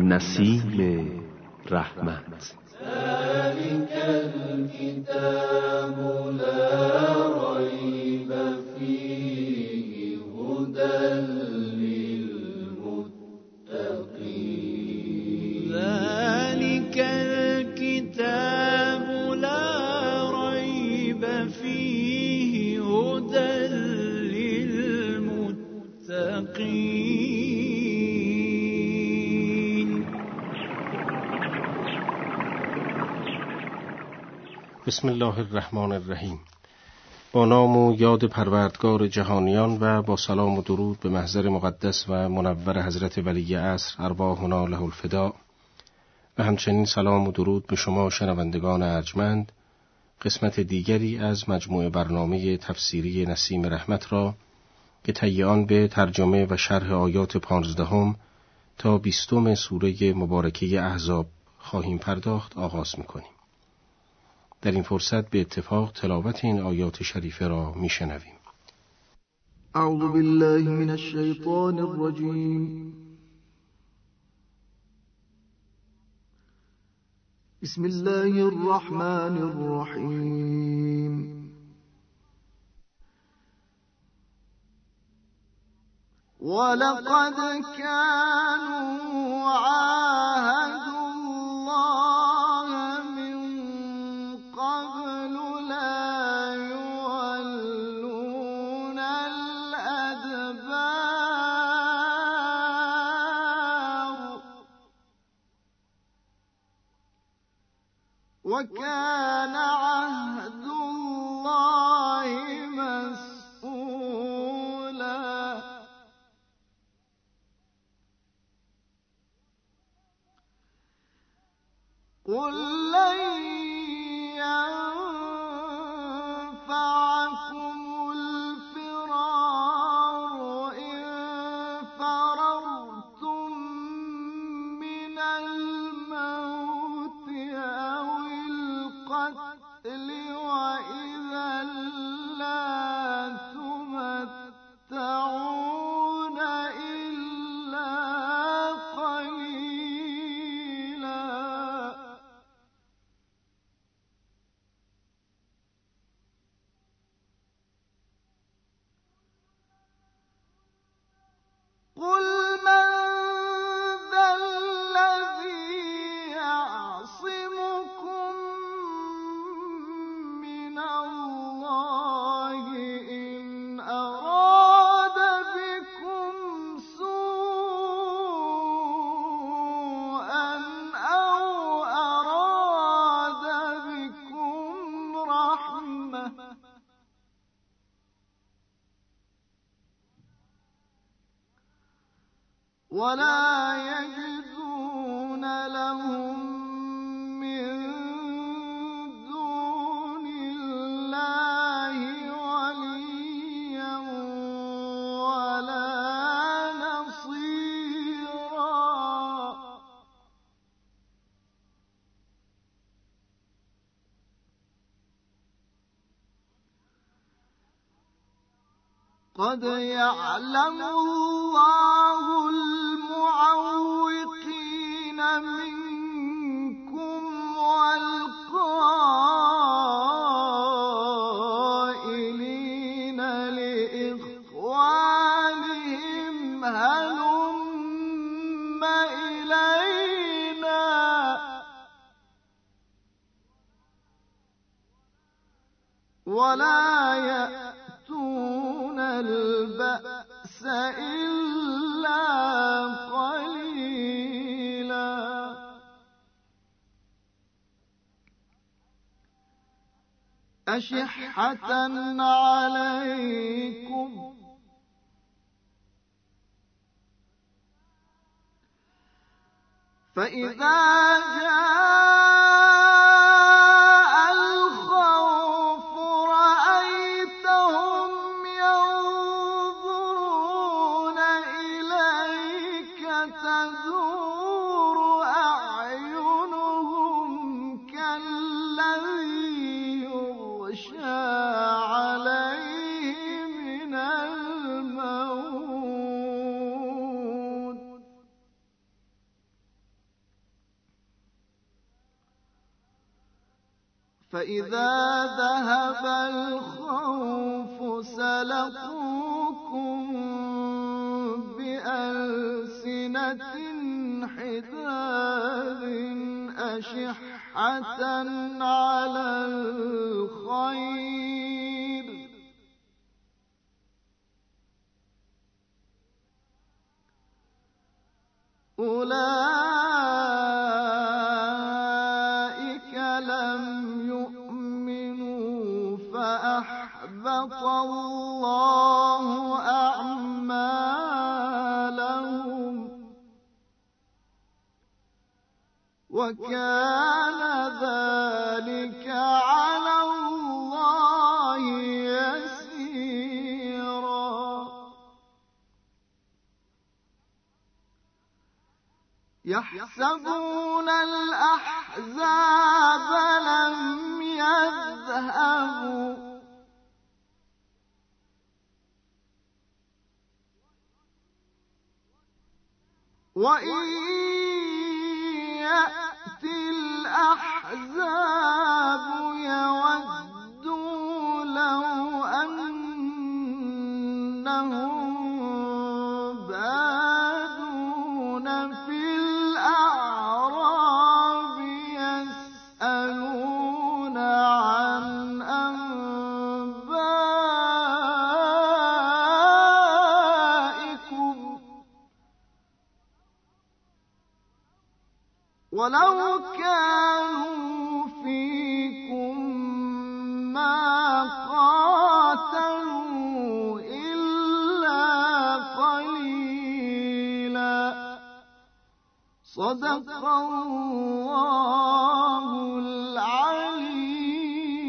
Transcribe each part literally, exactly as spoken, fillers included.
نسیم رحمت. ذلك الكتاب لا ريب فيه هدى للمتقين. ذلك الكتاب لا ريب فيه هدى للمتقين. بسم الله الرحمن الرحیم. با نام و یاد پروردگار جهانیان و با سلام و درود به محضر مقدس و منور حضرت ولی عصر ارواحنا له الفدا، و همچنین سلام و درود به شما شنوندگان ارجمند. قسمت دیگری از مجموعه برنامه تفسیری نسیم رحمت را که طی آن به ترجمه و شرح آیات پانزدهم تا بیستم سوره مبارکه احزاب خواهیم پرداخت آغاز می‌کنیم. در این فرصت به اتفاق تلاوت این آیات شریفه را میشنویم. اعوذ بالله من الشیطان الرجیم. بسم الله الرحمن الرحیم. ولقد كانوا عاهدوا الله من قبل لا يولون الأدبار وكان عهد الله مسؤولا. قل لن ينفعكم الفرار إن فررتم من الموت أو القتل وإذا لا تمتعون إلا قليلا. قل من ذا الذي يعصمكم من الله إن أراد بكم سوءا أو أراد بكم رحمة ولا يجدون لهم من دون الله وليا ولا نصيرا. قد يعلم الله المعوقين منكم والقائلين لإخوانهم هلم إلينا ولا يأتون البأس إلا قليلا. أشحة عليكم فإذا جاء الخوف رأيتهم ينظرون إليك تدور أعينهم كالذي يغشى عليه من الموت فإذا ذهب الخوف سلقوكم بألسنة حداد أشحة على الخير أولئك لم يؤمنوا فأحبط الله أعمالهم وكان ذلك على الله يسيرا يحسبون الأحزاب لم يذهبوا وإن يأتي الأحزاب يودوا لو أنهم بادون في الأعراب يسألون عن أنبائكم ولو كانوا فيكم ما قاتلوا إلا قليلا صدق الله العلي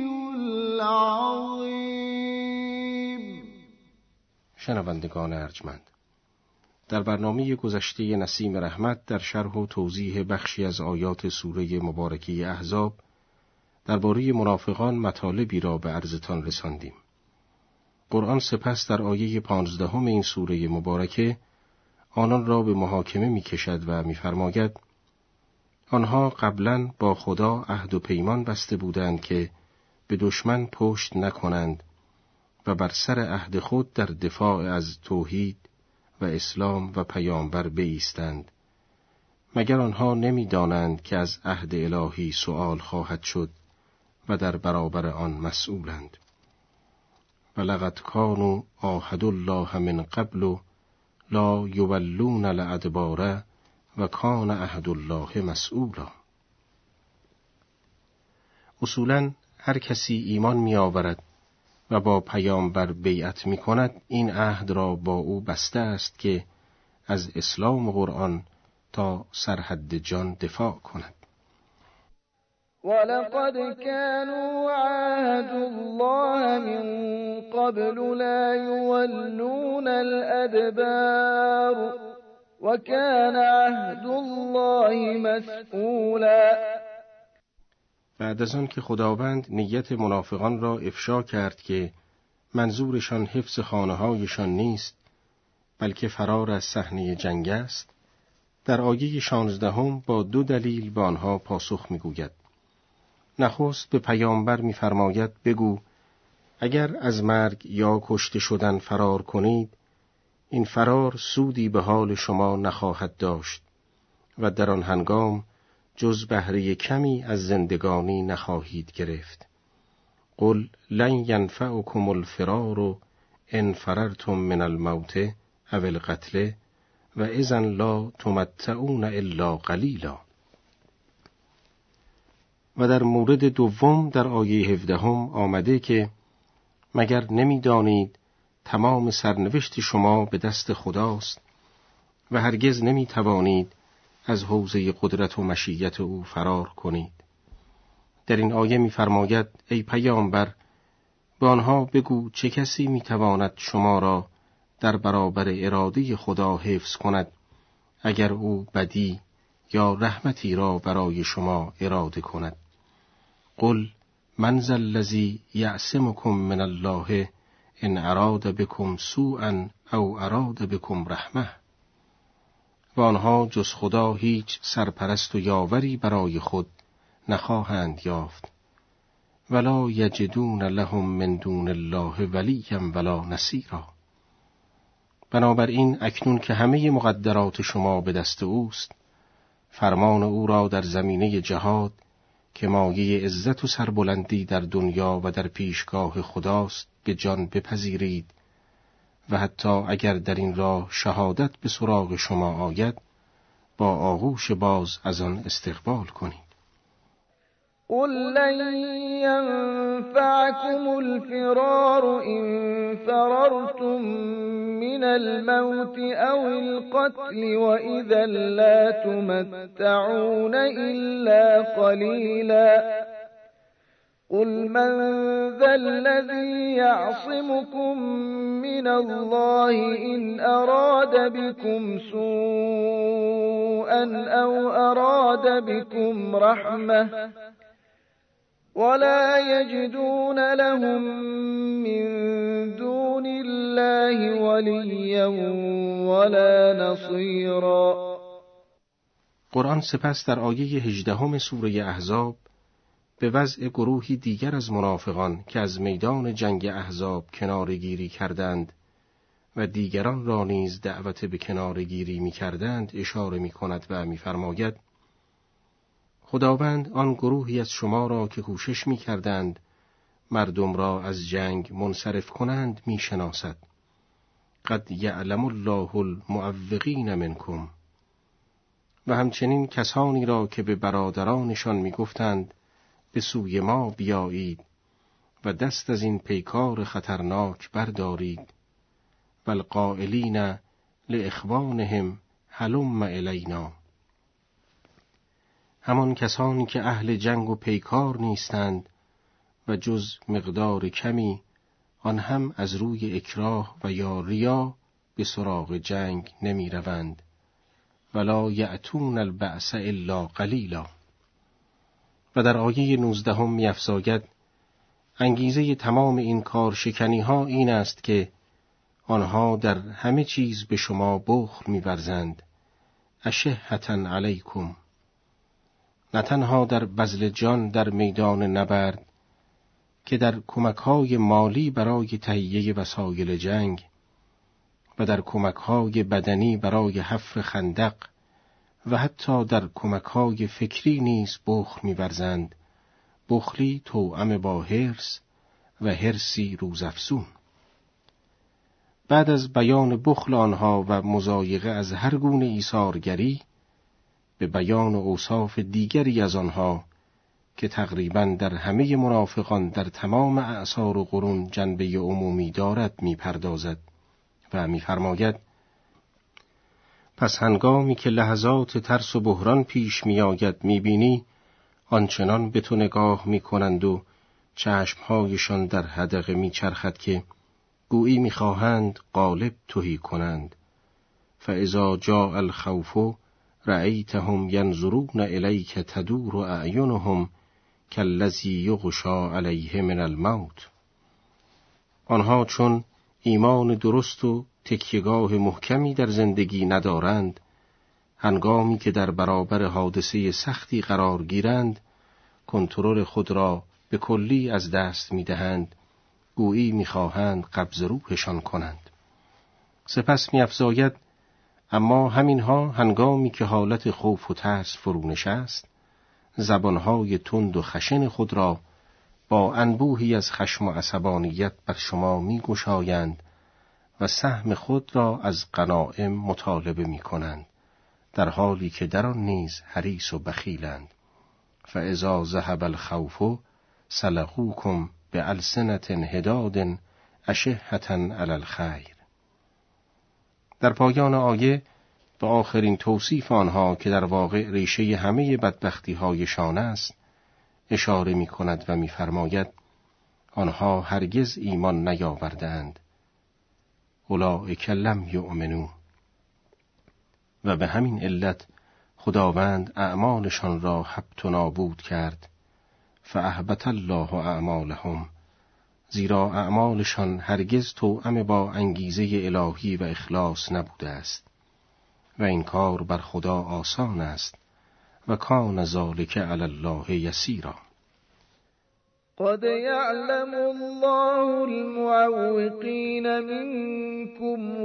العظيم. شنوندگان ارجمند، در برنامه گذشته نسیم رحمت در شرح و توضیح بخشی از آیات سوره مبارکه احزاب درباره منافقان مطالبی را به عرضتان رساندیم. قرآن سپس در آیه پانزدهم این سوره مبارکه آنان را به محاکمه می کشد و می فرماید آنها قبلاً با خدا عهد و پیمان بسته بودند که به دشمن پشت نکنند و بر سر عهد خود در دفاع از توحید و اسلام و پیامبر بایستند. مگر آنها نمی دانند که از عهد الهی سؤال خواهد شد و در برابر آن مسئولند. ولقد کانوا عاهدوا الله من قبل لا یولون الادبار و کان عهد الله مسئولا. اصولاً هر کسی ایمان می آورد و با پیامبر بیعت می کند این عهد را با او بسته است که از اسلام و قرآن تا سرحد جان دفاع کند. ولقد كانوا عاهدوا الله من قبل لا يولون الأدبار وكان عهد الله مسئولا. بعد از آن که خداوند نیت منافقان را افشا کرد که منظورشان حفظ خانه‌هایشان نیست بلکه فرار از صحنه جنگ است، در آیه شانزدهم با دو دلیل به آنها پاسخ می‌گوید. نخست به پیامبر می‌فرماید بگو اگر از مرگ یا کشته شدن فرار کنید این فرار سودی به حال شما نخواهد داشت و در آن هنگام جز بهره کمی از زندگانی نخواهید گرفت. قل لن ینفعکم الفرار ان فررتم من الموت او القتل و اذن لا تمتعون الا قلیلا. و در مورد دوم در آیه هفدهم آمده که مگر نمی دانید تمام سرنوشت شما به دست خداست و هرگز نمی توانید از حوزه قدرت و مشیت او فرار کنید. در این آیه می فرماید ای پیامبر به آنها بگو چه کسی می تواند شما را در برابر اراده خدا حفظ کند اگر او بدی یا رحمتی را برای شما اراده کند. قل من ذا الذی یعصمکم من الله ان اراد بکم سوءا او اراد بکم رحمه. و آنها جز خدا هیچ سرپرست و یاوری برای خود نخواهند یافت ولا یجدون لهم من دون الله ولیا ولا نصیرا. بنابراین اکنون که همه مقدرات شما به دست اوست، فرمان او را در زمینه جهاد که مایه عزت و سربلندی در دنیا و در پیشگاه خداست به جان بپذیرید و حتی اگر در این راه شهادت به سراغ شما آید با آغوش باز از آن استقبال کنید. قل لن ينفعكم الفرار إن فررتم من الموت أو القتل وإذا لا تمتعون إلا قليلا. قل من ذا الذي يعصمكم من الله إن أراد بكم سوءا أو أراد بكم رحمة ولا يجدون لهم من دون الله وليا ولا نصيرا. قرآن سپس در آیه هجدهم سوره احزاب به وضع گروهی دیگر از منافقان که از میدان جنگ احزاب کناره‌گیری کردند و دیگران را نیز دعوت به کناره‌گیری می‌کردند اشاره می‌کند و می‌فرماید: خداوند آن گروهی از شما را که کوشش می‌کردند مردم را از جنگ منصرف کنند می‌شناسد. قد یعلم الله المعوقین منکم. و همچنین کسانی را که به برادرانشان می‌گفتند به سوی ما بیایید و دست از این پیکار خطرناک بردارید. والقائلین لاخوانهم هلم الینا. همان کسانی که اهل جنگ و پیکار نیستند و جز مقدار کمی آن هم از روی اکراه و یا ریا به سراغ جنگ نمی روند. ولا یأتون البأس الا قلیلا. و در آیه نوزدهم می افزاید: انگیزه تمام این کار شکنی ها این است که آنها در همه چیز به شما بخل می ورزند. اشهة علیکم. نه تنها در بذل جان در میدان نبرد که در کمک‌های مالی برای تهیه وسایل جنگ و در کمک‌های بدنی برای حفر خندق و حتی در کمک‌های فکری نیز بخل می‌ورزند. بخلی توأم با حرص و حرصی روزافزون. بعد از بیان بخل آنها و مضایقه از هر گونه ایثارگری، به بیان اوصاف دیگری از آنها که تقریباً در همه منافقان در تمام اعصار و قرون جنبه عمومی دارد می‌پردازد و می‌فرماید: پس هنگامی که لحظات ترس و بحران پیش می‌آید می‌بینی آنچنان به تو نگاه می‌کنند و چشم‌هایشان در حدقه می‌چرخد که گویی می‌خواهند غالب تهی کنند. فاذا جاء الخوف رأیتهم ینظرون الیک تدور اعینهم کالذی یغشی علیه من الموت. آنها چون ایمان درست و تکیه‌گاه محکمی در زندگی ندارند، هنگامی که در برابر حادثه سختی قرار گیرند کنترل خود را به کلی از دست می‌دهند، گویی می‌خواهند قبض روحشان کنند. سپس می‌افزاید: اما همینها هنگامی که حالت خوف و ترس فرو نشست، زبانهای تند و خشن خود را با انبوهی از خشم و عصبانیت بر شما می‌گشایند و سهم خود را از غنایم مطالبه می‌کنند، در حالی که در آن نیز حریص و بخیلند. فاذا ذهب الخوف سلقوکم بألسنة حداد اشهة علی الخیر. در پایان آیه به آخرین توصیف آنها که در واقع ریشه همه بدبختی هایشان است اشاره می کند و می فرماید: آنها هرگز ایمان نیاوردند. اولئک لم یؤمنوا. و به همین علت خداوند اعمالشان را حبط و نابود کرد. فاحبط الله اعمالهم. زیرا اعمالشان هرگز توأم با انگیزه الهی و اخلاص نبوده است و این کار بر خدا آسان است و کان ذلک علی الله یسیرا. قد يعلم الله المعوقين منكم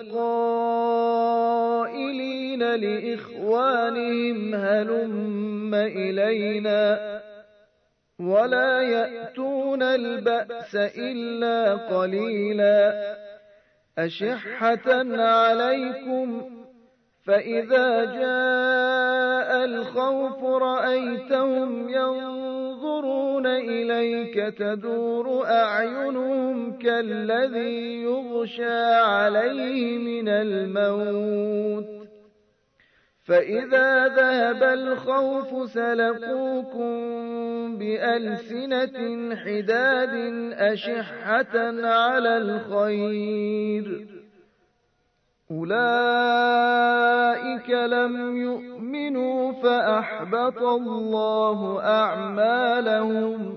والقائلين لإخوانهم هلم إلينا ولا يأتون البأس إلا قليلا أشحة عليكم فإذا جاء الخوف رأيتهم ينظرون إليك تدور أعينهم كالذي يغشى عليه من الموت فإذا ذهب الخوف سلقوكم بألسنة حداد أشحة على الخير أولئك لم يؤمنوا فأحبط الله أعمالهم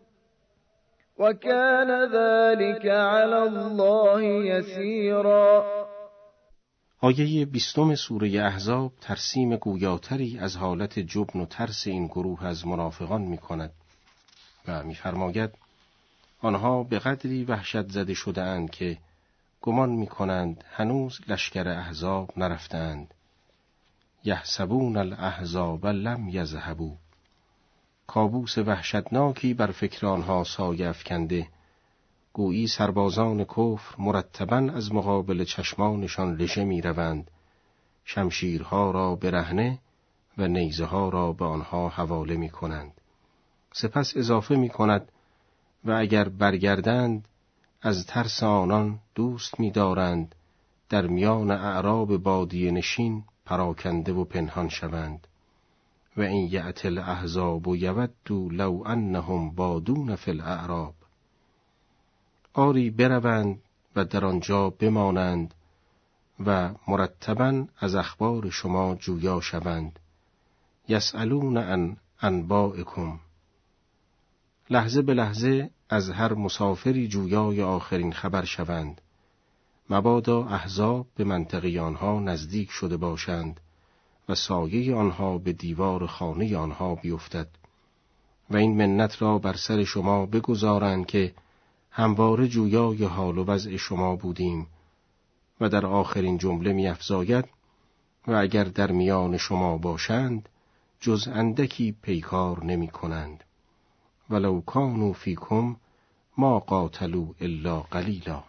وكان ذلك على الله يسيرا. آیه بیستم سوره احزاب ترسیم گویاتری از حالت جبن و ترس این گروه از منافقان می کند و می فرماید آنها به قدری وحشت زده شده اند که گمان می کنند هنوز لشکر احزاب نرفتند. یحسبون الاحزاب لم یذهبوا. کابوس وحشتناکی بر فکر آنها سایه افکنده، گویی سربازان کفر مرتباً از مقابل چشمانشان رژه می روند، شمشیرها را برهنه و نیزه ها را به آنها حواله می کنند. سپس اضافه می کند و اگر برگردند از ترس آنان دوست می دارند در میان اعراب بادیه نشین پراکنده و پنهان شوند. و این یأتی الاحزاب یودوا لو انهم بادون فی الاعراب. آری بروند و در آنجا بمانند و مرتباً از اخبار شما جویا شوند. یسألون عن انبائکم. لحظه به لحظه از هر مسافری جویای آخرین خبر شوند. مبادا احزاب به منطقه آنها نزدیک شده باشند و سایه آنها به دیوار خانه آنها بیفتد و این منت را بر سر شما بگذارند که همواره جویای حال و وضع شما بودیم. و در آخرین جمله می افزاید و اگر در میان شما باشند جز اندکی پیکار نمی کنند. ولو کانوا فیکم ما قاتلوا الا قلیلا.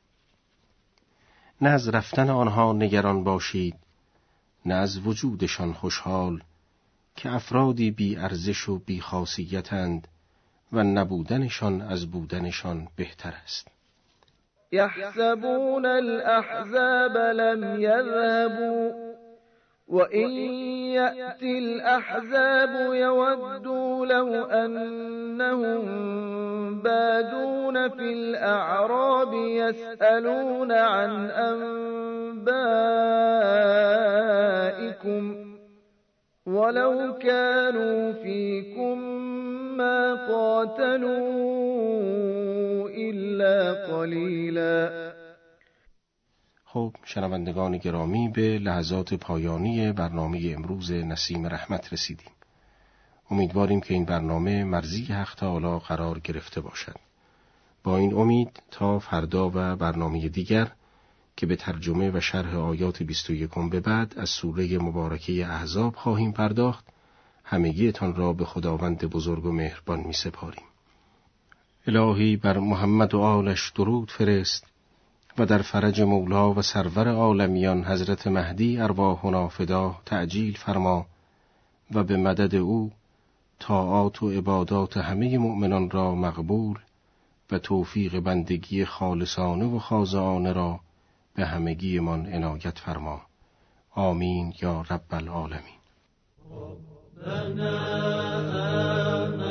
نه از رفتن آنها نگران باشید، نه از وجودشان خوشحال که افرادی بی ارزش و بی خاصیتند و نبودنشان از بودنشان بهتر است. یحسبون الاحزاب لم یذهبوا وَإِنْ يَأْتِ الْأَحْزَابُ يَوَدُّوا لَوْ أَنَّهُمْ بَادُونَ فِي الْأَعْرَابِ يَسْأَلُونَ عَنْ أَنْبَائِكُمْ وَلَوْ كَانُوا فِيكُمْ مَا قَاتَلُوا إِلَّا قَلِيلًا. خب شنوندگان گرامی، به لحظات پایانی برنامه امروز نسیم رحمت رسیدیم. امیدواریم که این برنامه مرضی حق تعالی قرار گرفته باشد. با این امید تا فردا و برنامه دیگر که به ترجمه و شرح آیات بیست و یک به بعد از سوره مبارکه احزاب خواهیم پرداخت، همگیتان را به خداوند بزرگ و مهربان می سپاریم. الهی بر محمد و آلش درود فرست و در فرج مولا و سرور عالمیان حضرت مهدی ارواحنا فدا تعجیل فرما و به مدد او طاعات و عبادات همه مؤمنان را مقبول و توفیق بندگی خالصانه و خاضعانه را به همگی من عنایت فرما. آمین یا رب العالمین.